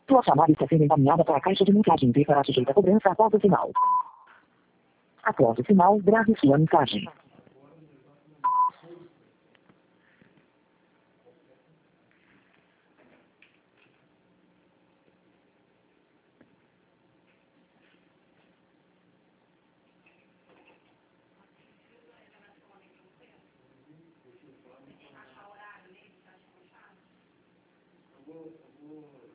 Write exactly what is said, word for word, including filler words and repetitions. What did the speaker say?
Sua chamada está sendo encaminhada para a caixa de mensagem e será sujeita a cobrança após o sinal. Após o sinal, grave sua mensagem. Eu vou, eu vou